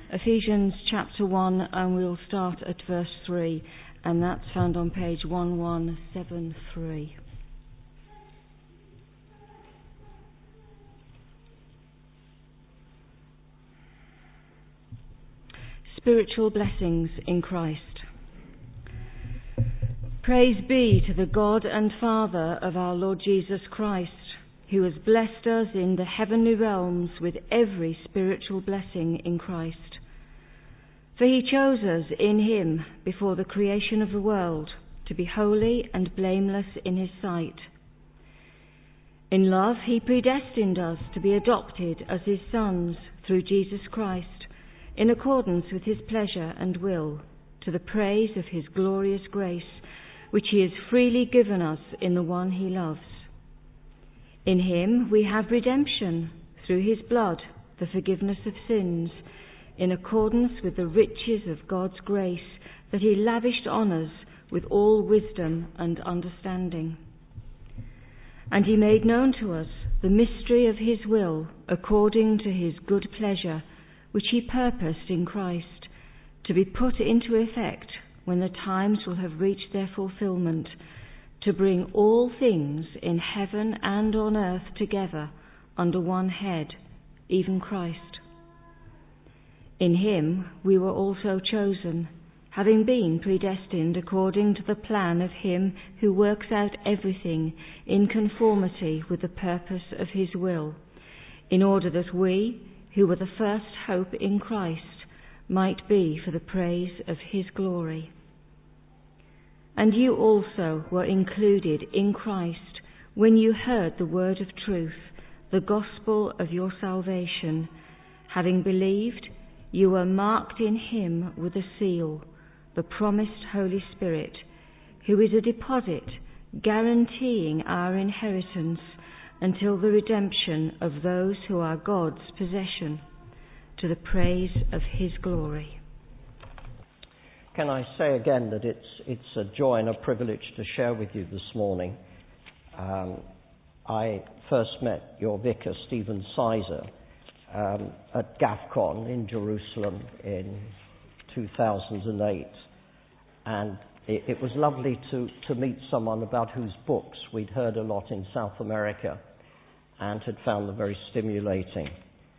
Ephesians chapter 1, and we'll start at verse 3, and that's found on page 1173. Spiritual blessings in Christ. Praise be to the God and Father of our Lord Jesus Christ, who has blessed us in the heavenly realms with every spiritual blessing in Christ. For he chose us in him before the creation of the world to be holy and blameless in his sight. In love he predestined us to be adopted as his sons through Jesus Christ, in accordance with his pleasure and will, to the praise of his glorious grace, which he has freely given us in the one he loves. In him we have redemption, through his blood, the forgiveness of sins, in accordance with the riches of God's grace that he lavished on us with all wisdom and understanding. And he made known to us the mystery of his will, according to his good pleasure, which he purposed in Christ, to be put into effect when the times will have reached their fulfillment, to bring all things in heaven and on earth together under one head, even Christ. In him we were also chosen, having been predestined according to the plan of him who works out everything in conformity with the purpose of his will, in order that we, who were the first hope in Christ, might be for the praise of his glory. And you also were included in Christ when you heard the word of truth, the gospel of your salvation. Having believed, you were marked in him with a seal, the promised Holy Spirit, who is a deposit guaranteeing our inheritance until the redemption of those who are God's possession, to the praise of his glory. Can I say again that it's a joy and a privilege to share with you this morning. I first met your vicar, Stephen Sizer, at GAFCON in Jerusalem in 2008. And it was lovely to meet someone about whose books we'd heard a lot in South America and had found them very stimulating.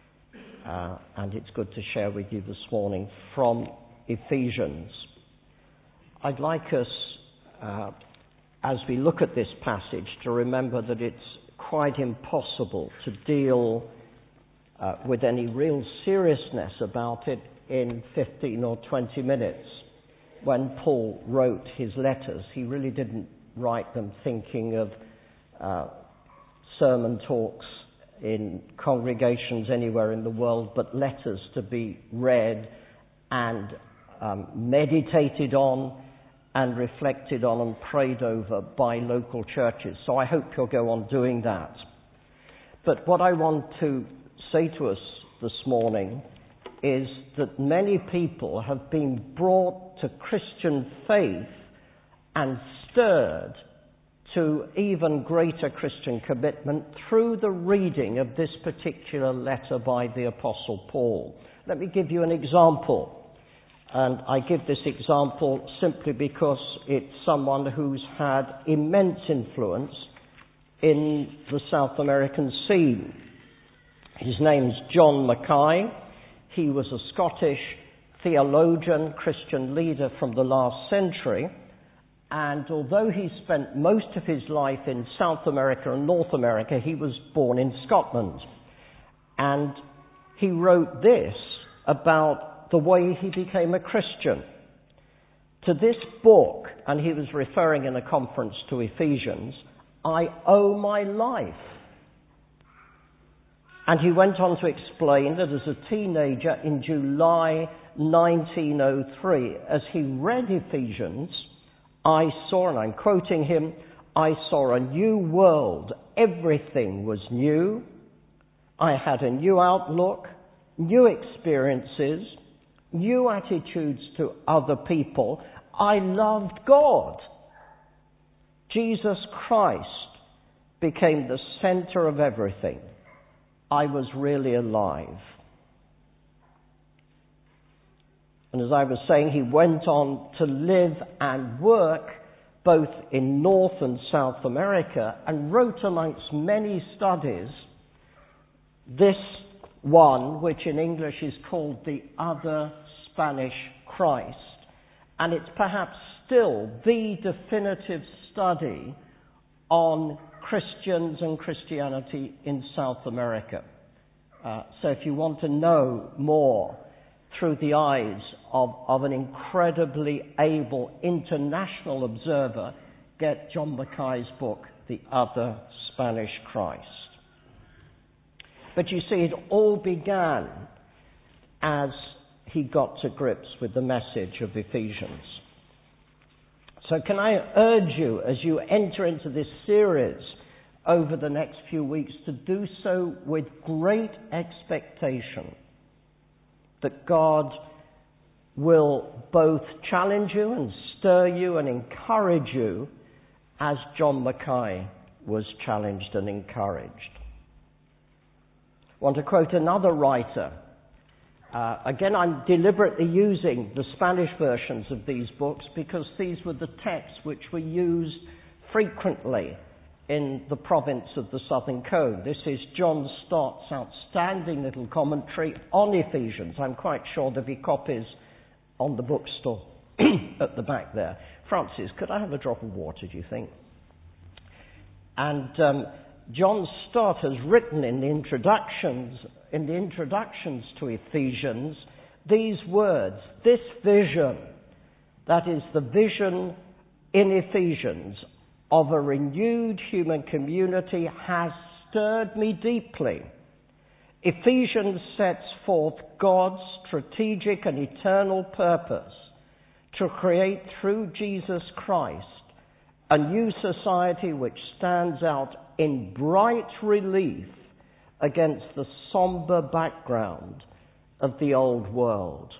And it's good to share with you this morning from Ephesians. I'd like us, as we look at this passage, to remember that it's quite impossible to deal with any real seriousness about it in 15 or 20 minutes. When Paul wrote his letters, he really didn't write them thinking of sermon talks in congregations anywhere in the world, but letters to be read and meditated on and reflected on and prayed over by local churches. So I hope you'll go on doing that. But what I want to say to us this morning is that many people have been brought to Christian faith and stirred to even greater Christian commitment through the reading of this particular letter by the Apostle Paul. Let me give you an example. And I give this example simply because it's someone who's had immense influence in the South American scene. His name's John Mackay. He was a Scottish theologian, Christian leader from the last century. And although he spent most of his life in South America and North America, he was born in Scotland. And he wrote this about the way he became a Christian. To this book, and he was referring in a conference to Ephesians, I owe my life. And he went on to explain that as a teenager in July 1903, as he read Ephesians, I saw, and I'm quoting him, I saw a new world. Everything was new. I had a new outlook, new experiences, new attitudes to other people. I loved God. Jesus Christ became the center of everything. I was really alive. And as I was saying, he went on to live and work both in North and South America, and wrote amongst many studies this one, which in English is called The Other Spanish Christ. And it's perhaps still the definitive study on Christians and Christianity in South America. So if you want to know more through the eyes of an incredibly able international observer, get John Mackay's book, The Other Spanish Christ. But you see, it all began as he got to grips with the message of Ephesians. So can I urge you, as you enter into this series over the next few weeks, to do so with great expectation that God will both challenge you and stir you and encourage you as John Mackay was challenged and encouraged. I want to quote another writer. Again, I'm deliberately using the Spanish versions of these books because these were the texts which were used frequently in the province of the Southern Cone. This is John Stott's outstanding little commentary on Ephesians. I'm quite sure there'll be copies on the bookstore at the back there. Francis, could I have a drop of water, do you think? And John Stott has written in the introductions to Ephesians these words: this vision, that is the vision in Ephesians of a renewed human community, has stirred me deeply. Ephesians sets forth God's strategic and eternal purpose to create through Jesus Christ a new society which stands out in bright relief against the somber background of the old world.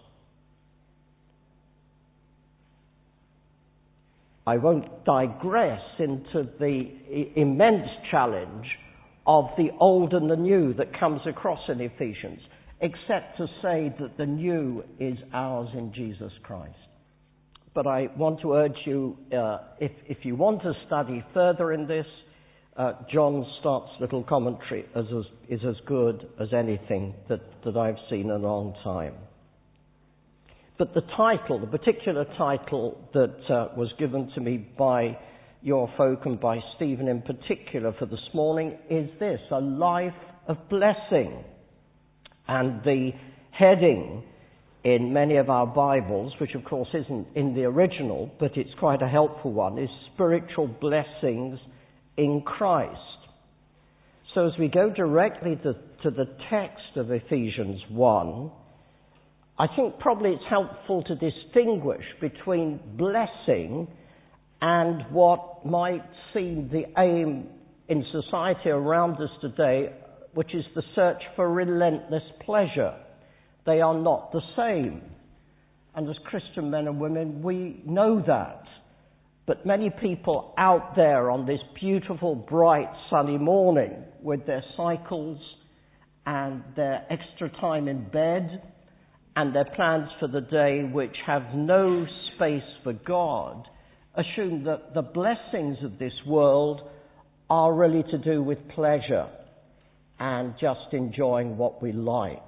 I won't digress into the immense challenge of the old and the new that comes across in Ephesians, except to say that the new is ours in Jesus Christ. But I want to urge you, if you want to study further in this, John Stott's little commentary is as good as anything that I've seen in a long time. But the title, the particular title that was given to me by your folk and by Stephen in particular for this morning is this: A Life of Blessing. And the heading in many of our Bibles, which of course isn't in the original, but it's quite a helpful one, is Spiritual Blessings in Christ. So as we go directly to the text of Ephesians 1, I think probably it's helpful to distinguish between blessing and what might seem the aim in society around us today, which is the search for relentless pleasure. They are not the same. And as Christian men and women, we know that. But many people out there on this beautiful, bright, sunny morning with their cycles and their extra time in bed and their plans for the day, which have no space for God, assume that the blessings of this world are really to do with pleasure and just enjoying what we like.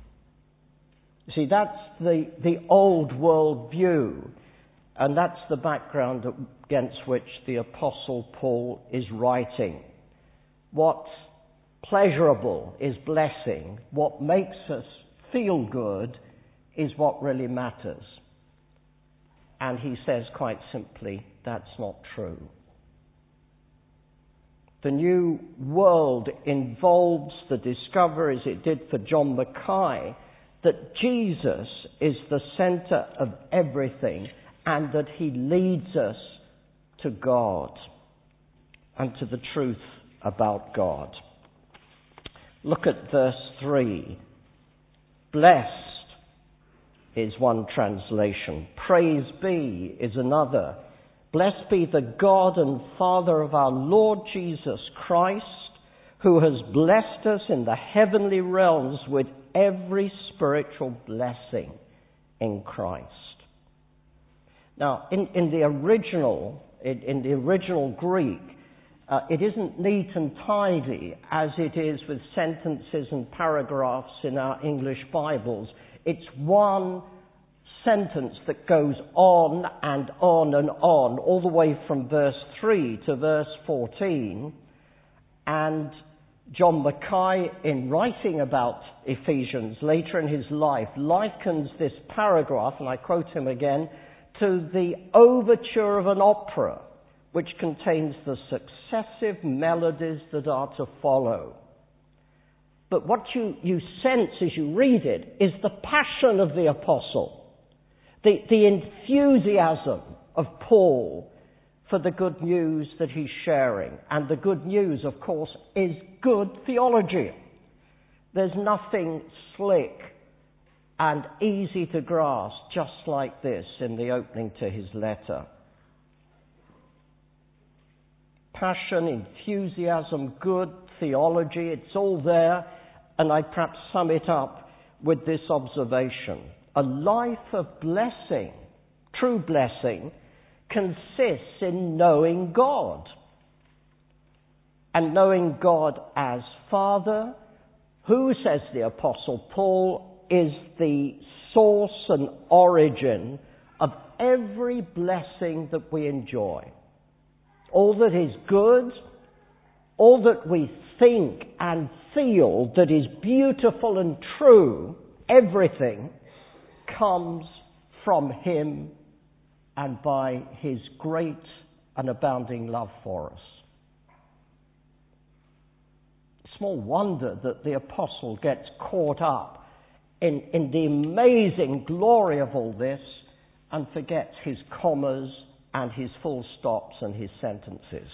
See, that's the old world view, and that's the background against which the Apostle Paul is writing. What's pleasurable is blessing. What makes us feel good is what really matters. And he says quite simply, that's not true. The new world involves the discovery, as it did for John Mackay, that Jesus is the center of everything and that he leads us to God and to the truth about God. Look at verse 3. Blessed is one translation. Praise be is another. Blessed be the God and Father of our Lord Jesus Christ, who has blessed us in the heavenly realms with every spiritual blessing in Christ. Now, in the original Greek, it isn't neat and tidy as it is with sentences and paragraphs in our English Bibles. It's one sentence that goes on and on and on, all the way from verse 3 to verse 14. And John Mackay, in writing about Ephesians later in his life, likens this paragraph, and I quote him again, to the overture of an opera, which contains the successive melodies that are to follow. But what you sense as you read it is the passion of the apostle, the enthusiasm of Paul for the good news that he's sharing. And the good news, of course, is good theology. There's nothing slick and easy to grasp just like this in the opening to his letter. Passion, enthusiasm, good theology, it's all there. And I perhaps sum it up with this observation. A life of blessing, true blessing, consists in knowing God. And knowing God as Father, who, says the Apostle Paul, is the source and origin of every blessing that we enjoy. All that is good, all that we think and feel that is beautiful and true, everything comes from Him and by His great and abounding love for us. Small wonder that the apostle gets caught up in the amazing glory of all this and forgets his commas and his full stops and his sentences.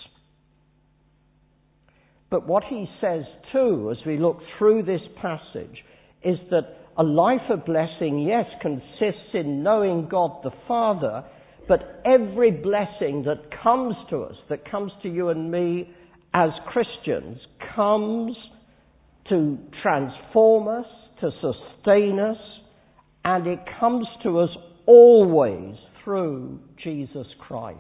But what he says too, as we look through this passage, is that a life of blessing, yes, consists in knowing God the Father, but every blessing that comes to us, that comes to you and me as Christians, comes to transform us, to sustain us, and it comes to us always through Jesus Christ.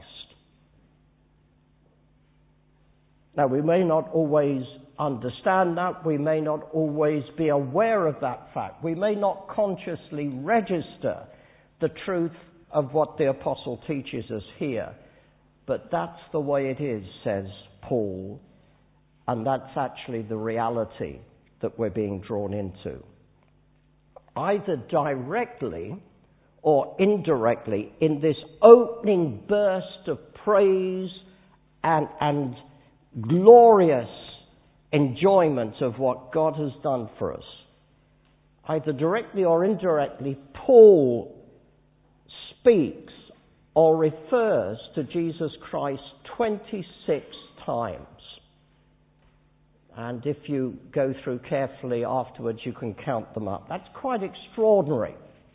Now, we may not always understand that. We may not always be aware of that fact. We may not consciously register the truth of what the apostle teaches us here. But that's the way it is, says Paul, and that's actually the reality that we're being drawn into. Either directly or indirectly, in this opening burst of praise and glorious enjoyment of what God has done for us, either directly or indirectly, Paul speaks or refers to Jesus Christ 26 times. And if you go through carefully afterwards, you can count them up. That's quite extraordinary.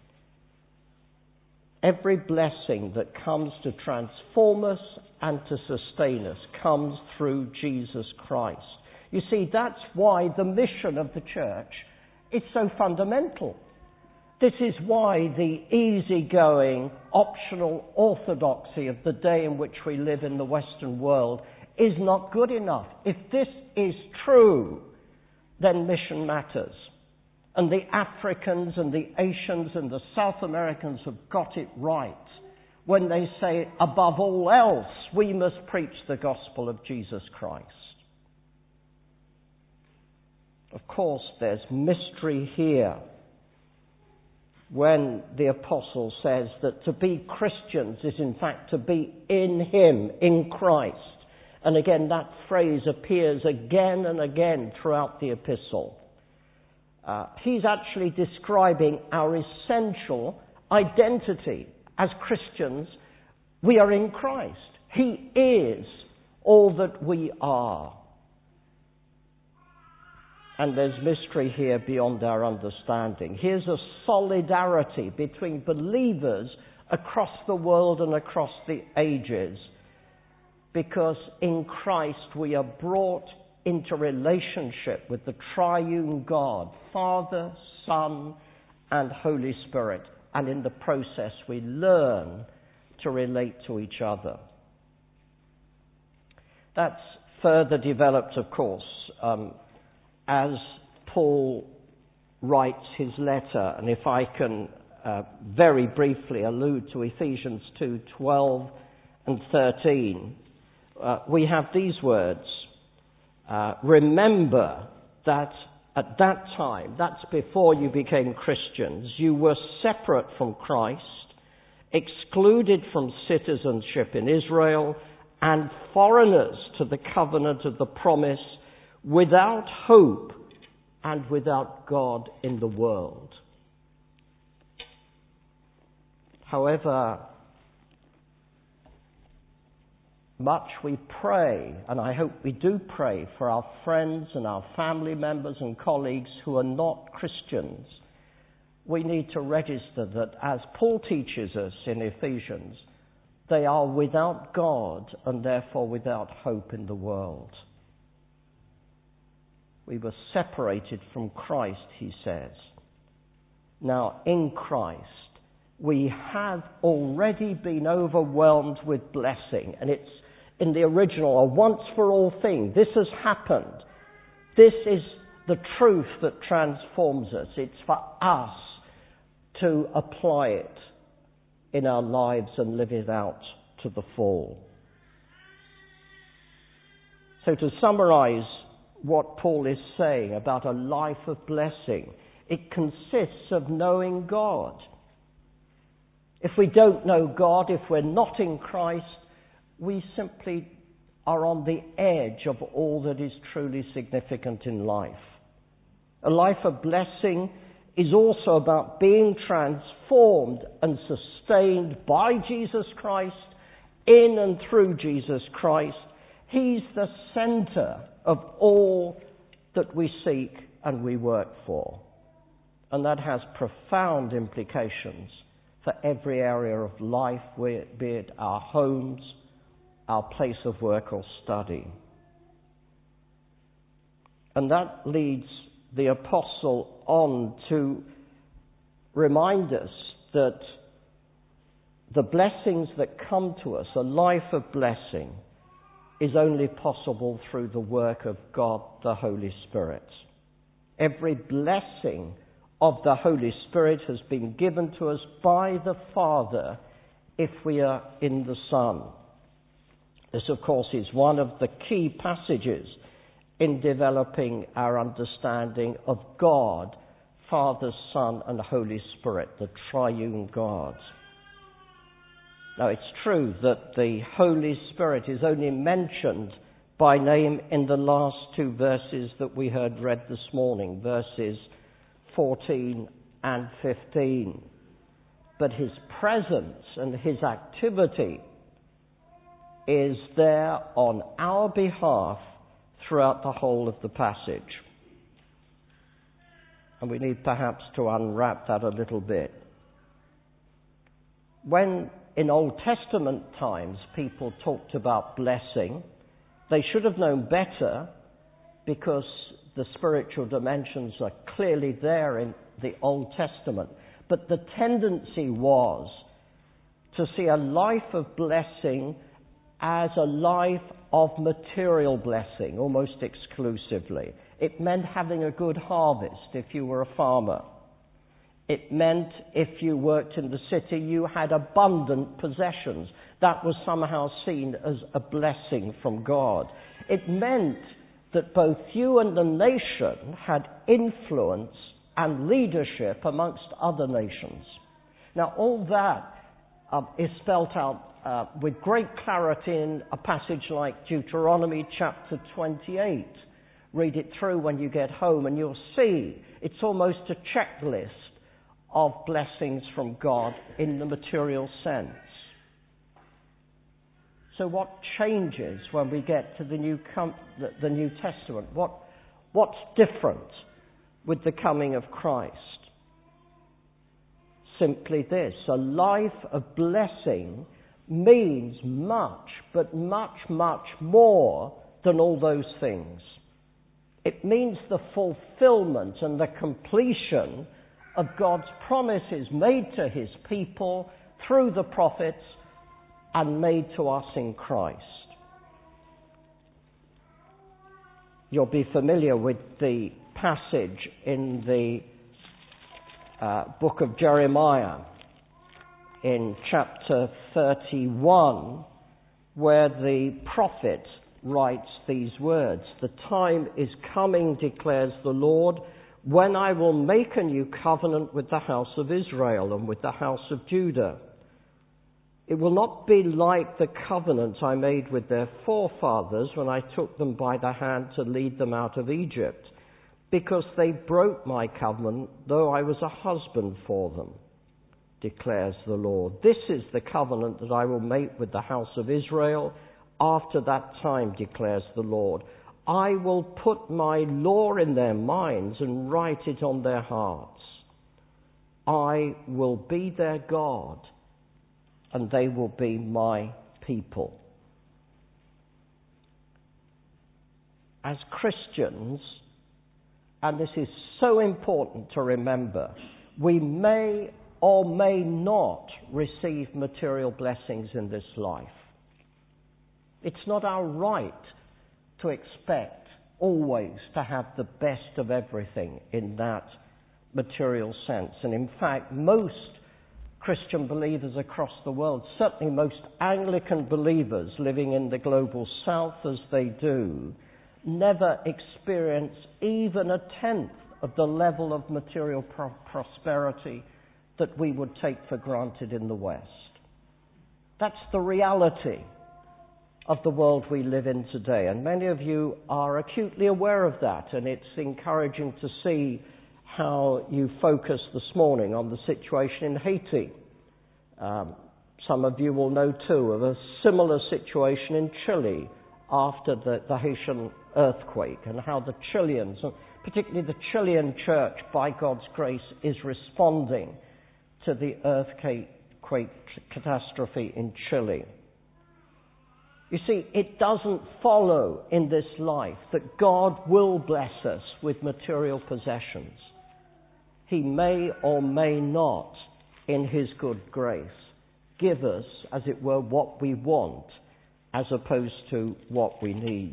Every blessing that comes to transform us and to sustain us comes through Jesus Christ. You see, that's why the mission of the church is so fundamental. This is why the easygoing, optional orthodoxy of the day in which we live in the Western world is not good enough. If this is true, then mission matters. And the Africans and the Asians and the South Americans have got it right when they say, above all else, we must preach the gospel of Jesus Christ. Of course, there's mystery here when the apostle says that to be Christians is in fact to be in Him, in Christ. And again, that phrase appears again and again throughout the epistle. He's actually describing our essential identity. As Christians, we are in Christ. He is all that we are. And there's mystery here beyond our understanding. Here's a solidarity between believers across the world and across the ages, because in Christ we are brought into relationship with the triune God, Father, Son, and Holy Spirit. and in the process we learn to relate to each other. That's further developed, of course, as Paul writes his letter. And if I can very briefly allude to Ephesians 2:12 and 13, we have these words. Remember that at that time, that's before you became Christians, you were separate from Christ, excluded from citizenship in Israel, and foreigners to the covenant of the promise, without hope and without God in the world. However much we pray, and I hope we do pray, for our friends and our family members and colleagues who are not Christians, we need to register that, as Paul teaches us in Ephesians, they are without God and therefore without hope in the world. We were separated from Christ, he says. Now, in Christ, we have already been overwhelmed with blessing, and it's in the original, a once-for-all thing. This has happened. This is the truth that transforms us. It's for us to apply it in our lives and live it out to the full. So to summarize what Paul is saying about a life of blessing, it consists of knowing God. If we don't know God, if we're not in Christ, we simply are on the edge of all that is truly significant in life. A life of blessing is also about being transformed and sustained by Jesus Christ, in and through Jesus Christ. He's the center of all that we seek and we work for. And that has profound implications for every area of life, be it our homes, our place of work or study. And that leads the apostle on to remind us that the blessings that come to us, a life of blessing, is only possible through the work of God, the Holy Spirit. Every blessing of the Holy Spirit has been given to us by the Father if we are in the Son. This, of course, is one of the key passages in developing our understanding of God, Father, Son, and Holy Spirit, the triune God. Now, it's true that the Holy Spirit is only mentioned by name in the last two verses that we heard read this morning, verses 14 and 15. But his presence and his activity is there on our behalf throughout the whole of the passage. And we need perhaps to unwrap that a little bit. When in Old Testament times people talked about blessing, they should have known better, because the spiritual dimensions are clearly there in the Old Testament. But the tendency was to see a life of blessing as a life of material blessing, almost exclusively. It meant having a good harvest if you were a farmer. It meant if you worked in the city, you had abundant possessions. That was somehow seen as a blessing from God. It meant that both you and the nation had influence and leadership amongst other nations. Now, all that is spelt out with great clarity in a passage like Deuteronomy chapter 28. Read it through when you get home and you'll see it's almost a checklist of blessings from God in the material sense. So what changes when we get to the New Testament? What's different with the coming of Christ? Simply this: a life of blessing means much, but much, much more than all those things. It means the fulfillment and the completion of God's promises made to his people through the prophets and made to us in Christ. You'll be familiar with the passage in the book of Jeremiah in chapter 31, where the prophet writes these words: "The time is coming, declares the Lord, when I will make a new covenant with the house of Israel and with the house of Judah. It will not be like the covenant I made with their forefathers when I took them by the hand to lead them out of Egypt, because they broke my covenant, though I was a husband for them, declares the Lord. This is the covenant that I will make with the house of Israel after that time, declares the Lord. I will put my law in their minds and write it on their hearts. I will be their God, and they will be my people." As Christians, and this is so important to remember, we may or may not receive material blessings in this life. It's not our right to expect always to have the best of everything in that material sense. And in fact, most Christian believers across the world, certainly most Anglican believers living in the global south as they do, never experience even a tenth of the level of material prosperity that we would take for granted in the West. That's the reality of the world we live in today, and many of you are acutely aware of that, and it's encouraging to see how you focus this morning on the situation in Haiti. Some of you will know too of a similar situation in Chile after the Haitian earthquake, and how the Chileans, particularly the Chilean church, by God's grace, is responding to the earthquake catastrophe in Chile. You see, it doesn't follow in this life that God will bless us with material possessions. He may or may not, in his good grace, give us, as it were, what we want, as opposed to what we need.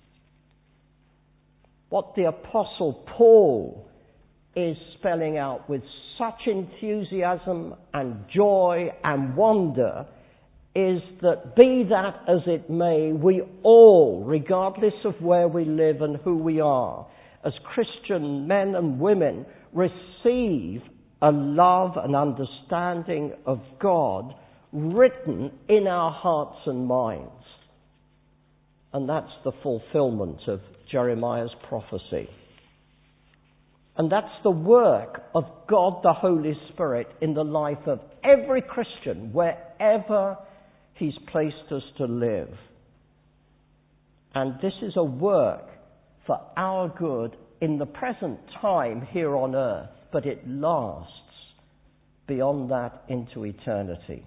What the Apostle Paul is spelling out with such enthusiasm and joy and wonder is that, be that as it may, we all, regardless of where we live and who we are, as Christian men and women, receive a love and understanding of God written in our hearts and minds. And that's the fulfillment of Jeremiah's prophecy. And that's the work of God the Holy Spirit in the life of every Christian, wherever he's placed us to live. And this is a work for our good in the present time here on earth, but it lasts beyond that into eternity.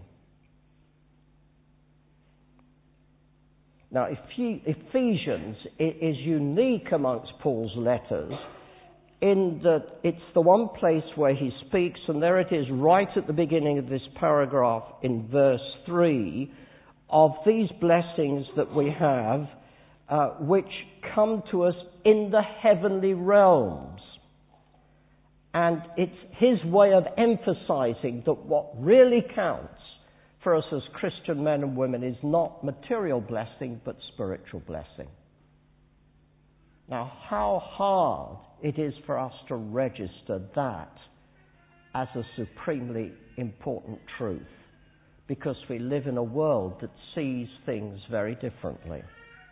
Now, Ephesians is unique amongst Paul's letters in that it's the one place where he speaks, and there it is right at the beginning of this paragraph in verse 3, of these blessings that we have, which come to us in the heavenly realms. And it's his way of emphasizing that what really counts for us as Christian men and women is not material blessing, but spiritual blessing. Now, how hard it is for us to register that as a supremely important truth, because we live in a world that sees things very differently.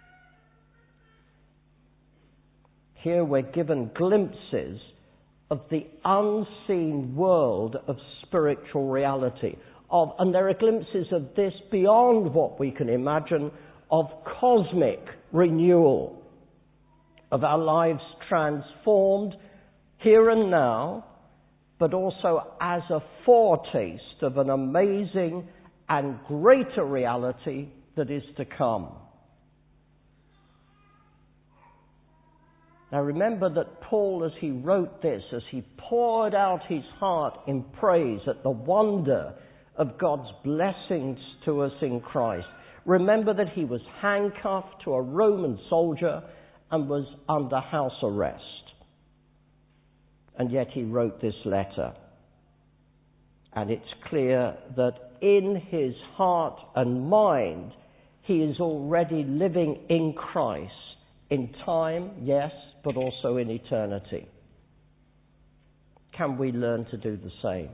Here we're given glimpses of the unseen world of spiritual reality. And there are glimpses of this beyond what we can imagine, of cosmic renewal, of our lives transformed here and now, but also as a foretaste of an amazing and greater reality that is to come. Now remember that Paul, as he wrote this, as he poured out his heart in praise at the wonder of God's blessings to us in Christ, remember that he was handcuffed to a Roman soldier and was under house arrest. And yet he wrote this letter. And it's clear that in his heart and mind, he is already living in Christ, in time, yes, but also in eternity. Can we learn to do the same?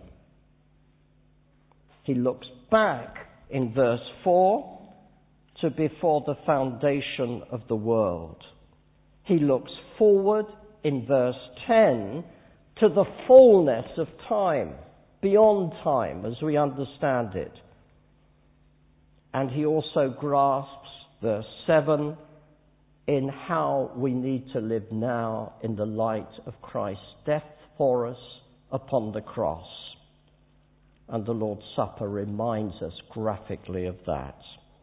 He looks back in verse 4 to before the foundation of the world. He looks forward in verse 10 to the fullness of time, beyond time as we understand it. And he also grasps, verse 7, in how we need to live now in the light of Christ's death for us upon the cross. And the Lord's Supper reminds us graphically of that.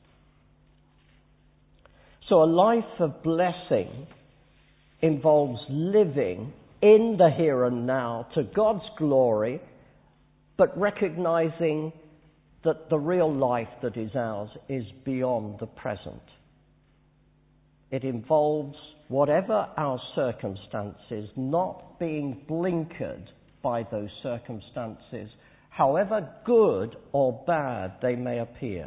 So a life of blessing involves living in the here and now to God's glory, but recognizing that the real life that is ours is beyond the present. It involves, whatever our circumstances, not being blinkered by those circumstances, however good or bad they may appear.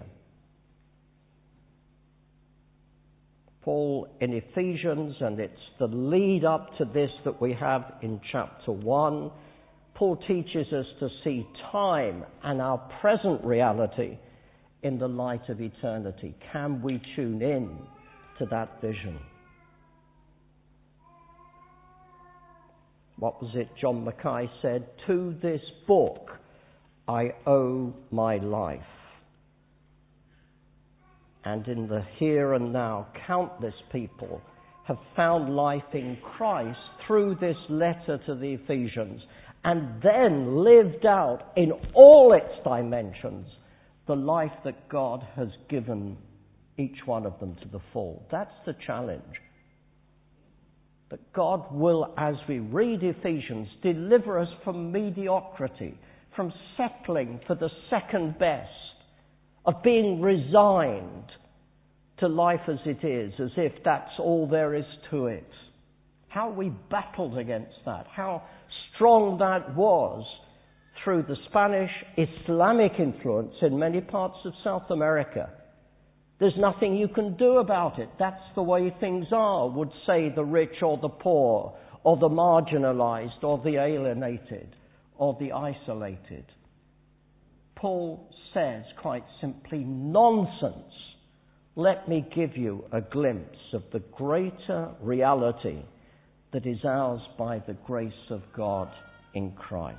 Paul in Ephesians, and it's the lead up to this that we have in chapter 1, Paul teaches us to see time and our present reality in the light of eternity. Can we tune in to that vision? What was it John Mackay said? To this book I owe my life. And in the here and now, countless people have found life in Christ through this letter to the Ephesians, and then lived out in all its dimensions the life that God has given each one of them to the full. That's the challenge. That God will, as we read Ephesians, deliver us from mediocrity, from settling for the second best, of being resigned to life as it is, as if that's all there is to it. How we battled against that, how strong that was through the Spanish Islamic influence in many parts of South America. There's nothing you can do about it. That's the way things are, would say the rich or the poor, or the marginalized, or the alienated, or the isolated. Paul says quite simply, nonsense. Let me give you a glimpse of the greater reality that is ours by the grace of God in Christ.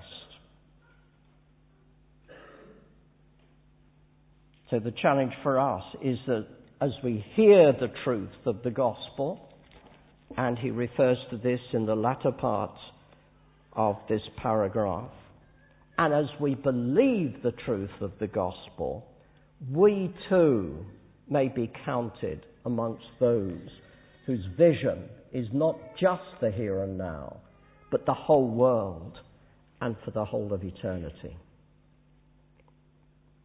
So the challenge for us is that as we hear the truth of the gospel, and he refers to this in the latter part of this paragraph, and as we believe the truth of the gospel, we too may be counted amongst those whose vision is not just the here and now, but the whole world and for the whole of eternity.